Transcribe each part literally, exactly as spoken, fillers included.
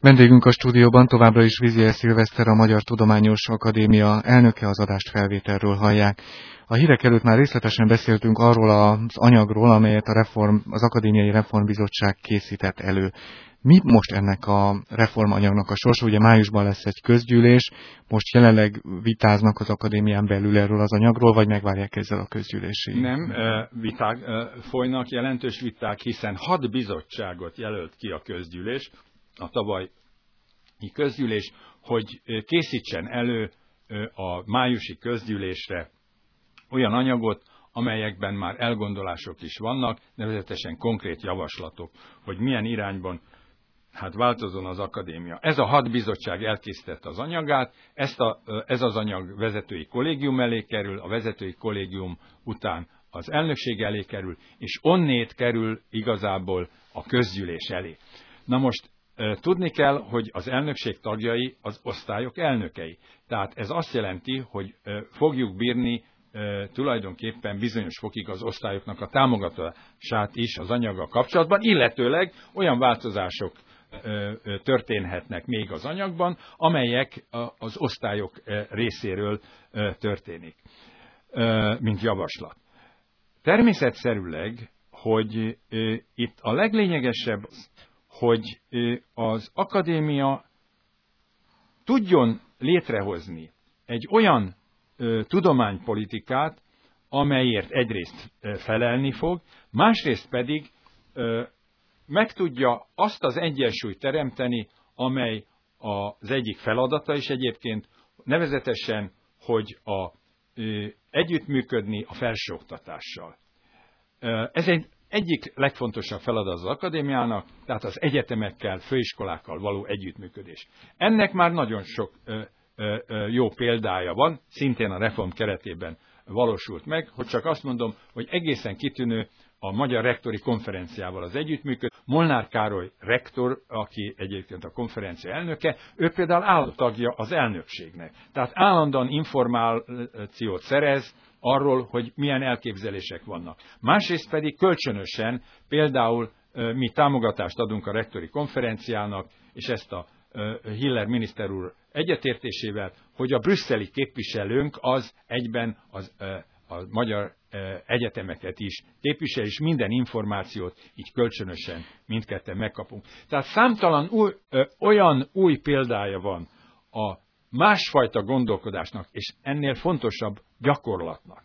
Vendégünk a stúdióban továbbra is Vizieres Szilveszter, a Magyar Tudományos Akadémia elnöke, az adást felvételről hallják. A hírek előtt már részletesen beszéltünk arról az anyagról, amelyet a reform, az Akadémiai Reformbizottság készített elő. Mi most ennek a reformanyagnak a sorsa? Ugye májusban lesz egy közgyűlés, most jelenleg vitáznak az akadémián belül erről az anyagról, vagy megvárják ezzel a közgyűlési? Nem, viták folynak, jelentős viták, hiszen hat bizottságot jelölt ki a közgyűlés, a tavalyi közgyűlés, hogy készítsen elő a májusi közgyűlésre olyan anyagot, amelyekben már elgondolások is vannak, nevezetesen konkrét javaslatok, hogy milyen irányban hát változzon az akadémia. Ez a hat bizottság elkészítette az anyagát, ezt a, ez az anyag vezetői kollégium elé kerül, a vezetői kollégium után az elnökség elé kerül, és onnét kerül igazából a közgyűlés elé. Na most tudni kell, hogy az elnökség tagjai az osztályok elnökei. Tehát ez azt jelenti, hogy fogjuk bírni tulajdonképpen bizonyos fokig az osztályoknak a támogatását is az anyaggal kapcsolatban, illetőleg olyan változások történhetnek még az anyagban, amelyek az osztályok részéről történik, mint javaslat. Természetszerűleg, hogy itt a leglényegesebb, hogy az akadémia tudjon létrehozni egy olyan tudománypolitikát, amelyért egyrészt felelni fog, másrészt pedig meg tudja azt az egyensúlyt teremteni, amely az egyik feladata is egyébként, nevezetesen, hogy a, együttműködni a felsőoktatással. Ez egy egyik legfontosabb feladat az akadémiának, tehát az egyetemekkel, főiskolákkal való együttműködés. Ennek már nagyon sok ö, ö, ö, jó példája van, szintén a reform keretében valósult meg, hogy csak azt mondom, hogy egészen kitűnő a Magyar Rektori Konferenciával az együttműködés. Molnár Károly rektor, aki egyébként a konferencia elnöke, ő például állandó tagja az elnökségnek. Tehát állandóan információt szerez arról, hogy milyen elképzelések vannak. Másrészt pedig kölcsönösen, például mi támogatást adunk a rektori konferenciának, és ezt a Hiller miniszter úr egyetértésével, hogy a brüsszeli képviselőnk az egyben az, a magyar egyetemeket is képvisel, és minden információt így kölcsönösen mindketten megkapunk. Tehát számtalan új, olyan új példája van a másfajta gondolkodásnak, és ennél fontosabb gyakorlatnak.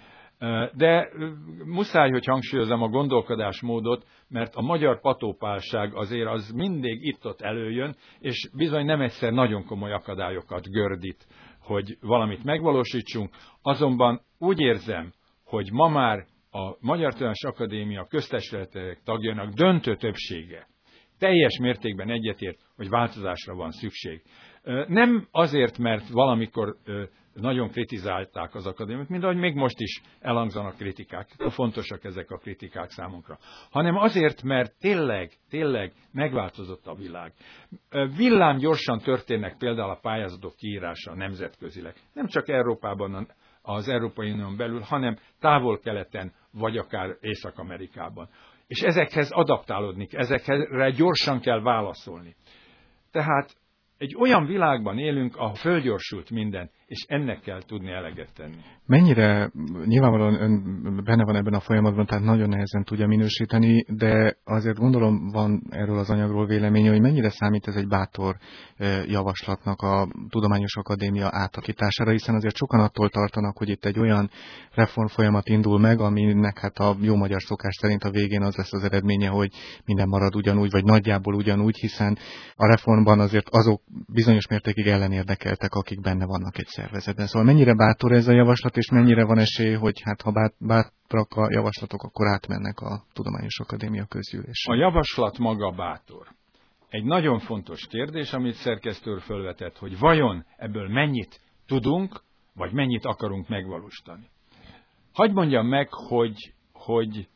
De muszáj, hogy hangsúlyozom a gondolkodásmódot, mert a magyar patópálság azért az mindig itt-ott előjön, és bizony nem egyszer nagyon komoly akadályokat gördít, hogy valamit megvalósítsunk. Azonban úgy érzem, hogy ma már a Magyar Tudományos Akadémia köztestületek tagjának döntő többsége teljes mértékben egyetért, hogy változásra van szükség. Nem azért, mert valamikor nagyon kritizálták az akadémiát, mint ahogy még most is elhangzanak kritikák, fontosak ezek a kritikák számunkra, hanem azért, mert tényleg, tényleg megváltozott a világ. Villám gyorsan történnek például a pályázatok kiírása nemzetközileg. Nem csak Európában, az Európai Unión belül, hanem távol-keleten, vagy akár Észak-Amerikában. És ezekhez adaptálódni, ezekre gyorsan kell válaszolni. Tehát egy olyan világban élünk, ahol fölgyorsult minden, és ennek kell tudni eleget tenni. Mennyire, nyilvánvalóan ön benne van ebben a folyamatban, tehát nagyon nehezen tudja minősíteni, de azért gondolom van erről az anyagról véleménye, hogy mennyire számít ez egy bátor javaslatnak a Tudományos Akadémia átalakítására, hiszen azért sokan attól tartanak, hogy itt egy olyan reformfolyamat indul meg, aminek hát a jó magyar szokás szerint a végén az lesz az eredménye, hogy minden marad ugyanúgy, vagy nagyjából ugyanúgy, hiszen a reformban azért azok bizonyos mértékig ellenérdekeltek, akik benne vannak egy szervezetben. Szóval mennyire bátor ez a javaslat, és mennyire van esély, hogy hát ha bátrak a javaslatok, akkor átmennek a Tudományos Akadémia közgyűlésre? A javaslat maga bátor. Egy nagyon fontos kérdés, amit szerkesztő úr fölvetett, hogy vajon ebből mennyit tudunk, vagy mennyit akarunk megvalósítani. Hadd mondjam meg, hogy, hogy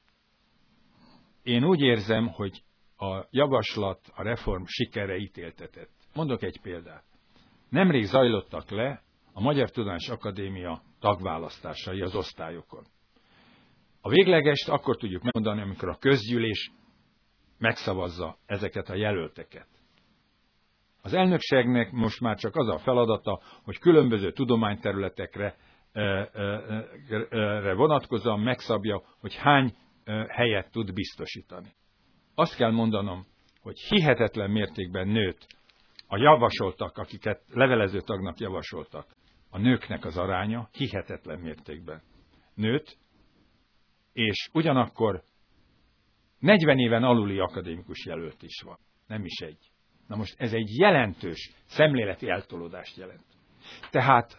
én úgy érzem, hogy a javaslat, a reform sikerre ítéltetett. Mondok egy példát. Nemrég zajlottak le a Magyar Tudományos Akadémia tagválasztásai az osztályokon. A véglegest akkor tudjuk megmondani, amikor a közgyűlés megszavazza ezeket a jelölteket. Az elnökségnek most már csak az a feladata, hogy különböző tudományterületekre vonatkozóan megszabja, hogy hány helyet tud biztosítani. Azt kell mondanom, hogy hihetetlen mértékben nőtt a javasoltak, akiket levelező tagnak javasoltak, a nőknek az aránya hihetetlen mértékben nőtt, és ugyanakkor negyven éven aluli akadémikus jelölt is van, nem is egy. Na most ez egy jelentős szemléleti eltolódást jelent. Tehát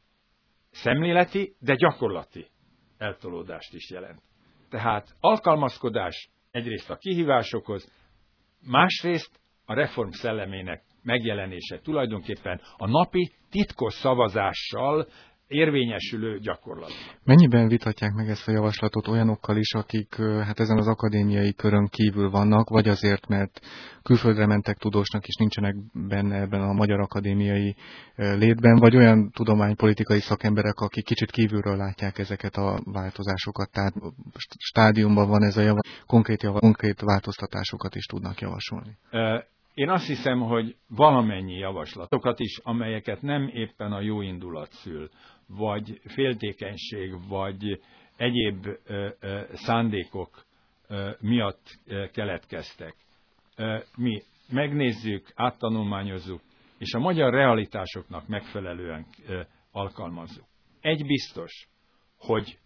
szemléleti, de gyakorlati eltolódást is jelent. Tehát alkalmazkodás egyrészt a kihívásokhoz, másrészt a reform szellemének megjelenése tulajdonképpen a napi titkos szavazással érvényesülő gyakorlat. Mennyiben vitatják meg ezt a javaslatot olyanokkal is, akik hát ezen az akadémiai körön kívül vannak, vagy azért, mert külföldre mentek tudósnak, és nincsenek benne ebben a magyar akadémiai létben, vagy olyan tudománypolitikai szakemberek, akik kicsit kívülről látják ezeket a változásokat, tehát stádiumban van ez a javaslat, konkrét, javaslat, konkrét változtatásokat is tudnak javasolni. Én azt hiszem, hogy valamennyi javaslatokat is, amelyeket nem éppen a jó indulat szül, vagy féltékenység, vagy egyéb ö, ö, szándékok ö, miatt ö, keletkeztek. Ö, mi megnézzük, áttanulmányozzuk, és a magyar realitásoknak megfelelően ö, alkalmazzuk. Egy biztos, hogy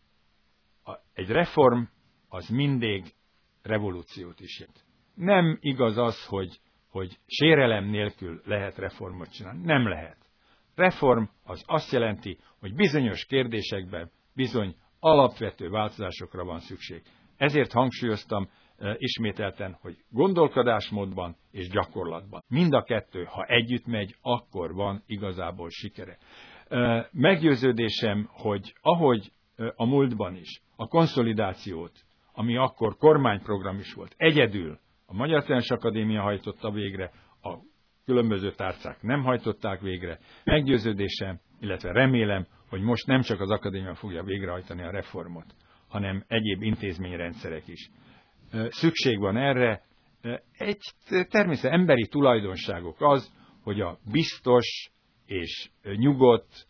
a, egy reform az mindig revolúciót is jelent. Nem igaz az, hogy, hogy sérelem nélkül lehet reformot csinálni. Nem lehet. Reform az azt jelenti, hogy bizonyos kérdésekben bizony alapvető változásokra van szükség. Ezért hangsúlyoztam e, ismételten, hogy gondolkodásmódban és gyakorlatban. Mind a kettő, ha együtt megy, akkor van igazából sikere. E, meggyőződésem, hogy ahogy e, a múltban is a konszolidációt, ami akkor kormányprogram is volt, egyedül a Magyar Tudományos Akadémia hajtotta végre, a különböző tárcák nem hajtották végre. Meggyőződésem, illetve remélem, hogy most nem csak az akadémia fogja végrehajtani a reformot, hanem egyéb intézményrendszerek is. Szükség van erre. Egy természetesen emberi tulajdonságok az, hogy a biztos és nyugodt,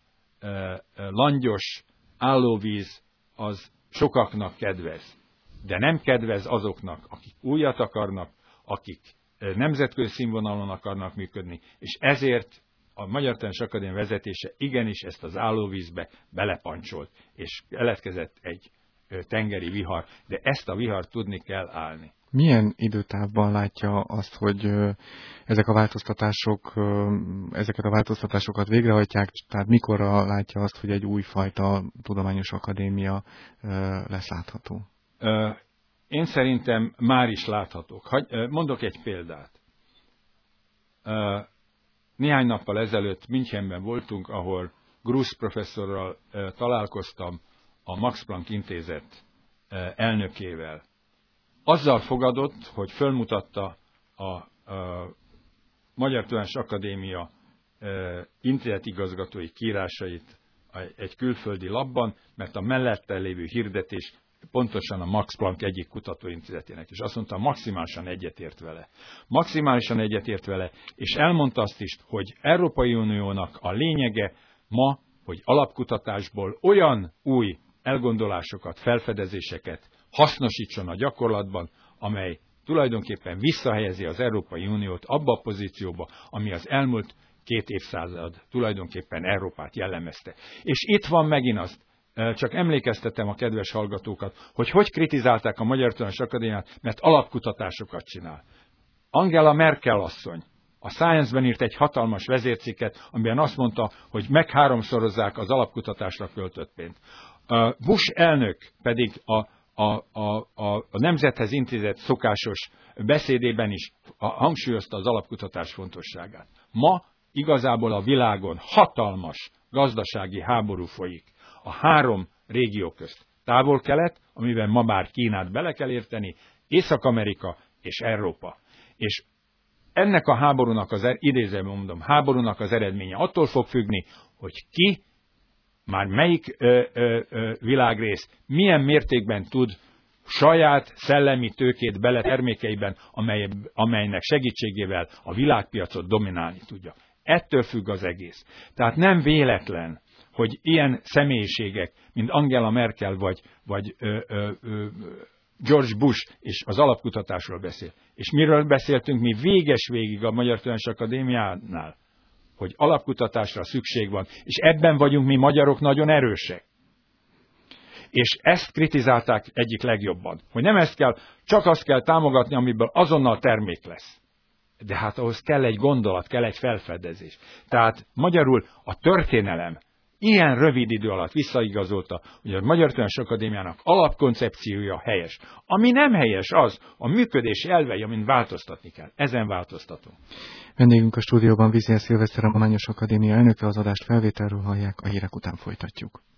langyos állóvíz az sokaknak kedvez. De nem kedvez azoknak, akik újat akarnak, akik nemzetközi színvonalon akarnak működni, és ezért a Magyar Tudományos Akadémia vezetése igenis ezt az állóvízbe belepancsolt, és keletkezett egy tengeri vihar, de ezt a vihart tudni kell állni. Milyen időtávban látja azt, hogy ezek a változtatások, ezeket a változtatásokat végrehajtják, tehát mikorra látja azt, hogy egy újfajta tudományos akadémia lesz látható? Én szerintem már is láthatók. Mondok egy példát. Néhány nappal ezelőtt Münchenben voltunk, ahol Grusz professzorral találkoztam, a Max Planck Intézet elnökével. Azzal fogadott, hogy fölmutatta a, a Magyar Tudományos Akadémia intézetigazgatói kiírásait egy külföldi labban, mert a mellette lévő hirdetés pontosan a Max Planck egyik kutatóintézetének, és azt mondta, maximálisan egyetért vele. Maximálisan egyetért vele, és elmondta azt is, hogy Európai Uniónak a lényege ma, hogy alapkutatásból olyan új elgondolásokat, felfedezéseket hasznosítson a gyakorlatban, amely tulajdonképpen visszahelyezi az Európai Uniót abba a pozícióba, ami az elmúlt két évszázad tulajdonképpen Európát jellemezte. És itt van megint azt, csak emlékeztetem a kedves hallgatókat, hogy hogy kritizálták a Magyar Tudományos Akadémiát, mert alapkutatásokat csinál. Angela Merkel asszony a Science-ben írt egy hatalmas vezércikket, amiben azt mondta, hogy megháromszorozzák az alapkutatásra költött pénzt. Bush elnök pedig a, a, a, a, a Nemzethez Intézet szokásos beszédében is hangsúlyozta az alapkutatás fontosságát. Ma igazából a világon hatalmas gazdasági háború folyik a három régió közt. Távol-kelet, amiben ma már Kínát bele kell érteni, Észak-Amerika és Európa. És ennek a háborúnak az, idézőben mondom, háborúnak az eredménye attól fog függni, hogy ki, már melyik ö, ö, ö, világrész milyen mértékben tud saját szellemi tőkét bele termékeiben, amely, amelynek segítségével a világpiacot dominálni tudja. Ettől függ az egész. Tehát nem véletlen, hogy ilyen személyiségek, mint Angela Merkel vagy, vagy ö, ö, ö, George Bush és az alapkutatásról beszél. És miről beszéltünk mi véges végig a Magyar Tudományos Akadémiánál? Hogy alapkutatásra szükség van, és ebben vagyunk mi magyarok nagyon erősek. És ezt kritizálták egyik legjobban, hogy nem ezt kell, csak azt kell támogatni, amiből azonnal termék lesz. De hát ahhoz kell egy gondolat, kell egy felfedezés. Tehát magyarul a történelem ilyen rövid idő alatt visszaigazolta, hogy a Magyar Tudományos Akadémiának alapkoncepciója helyes. Ami nem helyes, az a működési elvei, amin változtatni kell. Ezen változtatunk. Vendégünk a stúdióban Vizér Szilveszter, a Tudományos Akadémia elnöke, az adást felvételről hallják, a hírek után folytatjuk.